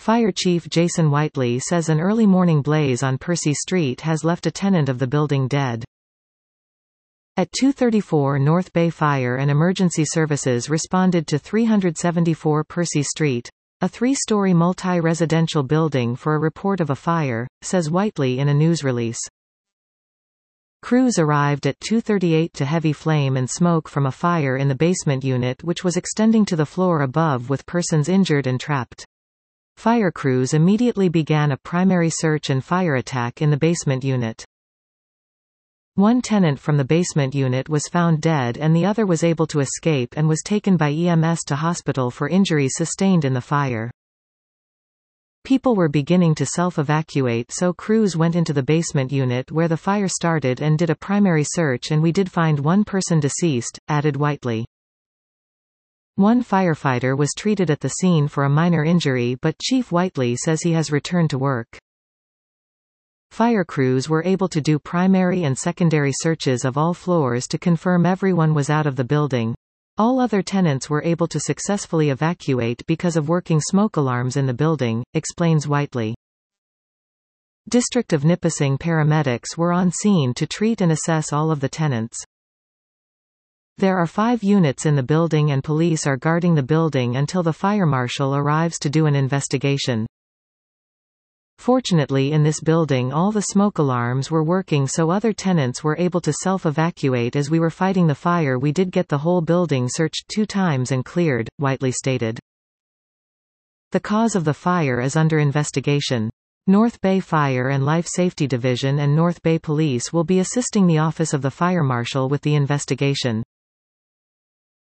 Fire Chief Jason Whiteley says an early morning blaze on Percy Street has left a tenant of the building dead. At 234 North Bay, Fire and Emergency Services responded to 374 Percy Street, a three-story multi-residential building, for a report of a fire, says Whiteley in a news release. Crews arrived at 2:38 to heavy flame and smoke from a fire in the basement unit which was extending to the floor above with persons injured and trapped. Fire crews immediately began a primary search and fire attack in the basement unit. One tenant from the basement unit was found dead and the other was able to escape and was taken by EMS to hospital for injuries sustained in the fire. People were beginning to self-evacuate, so crews went into the basement unit where the fire started and did a primary search, and we did find one person deceased, added Whiteley. One firefighter was treated at the scene for a minor injury, but Chief Whiteley says he has returned to work. Fire crews were able to do primary and secondary searches of all floors to confirm everyone was out of the building. All other tenants were able to successfully evacuate because of working smoke alarms in the building, explains Whiteley. District of Nipissing paramedics were on scene to treat and assess all of the tenants. There are 5 units in the building and police are guarding the building until the fire marshal arrives to do an investigation. Fortunately, in this building all the smoke alarms were working, so other tenants were able to self-evacuate. As we were fighting the fire, we did get the whole building searched 2 times and cleared, Whiteley stated. The cause of the fire is under investigation. North Bay Fire and Life Safety Division and North Bay Police will be assisting the Office of the Fire Marshal with the investigation.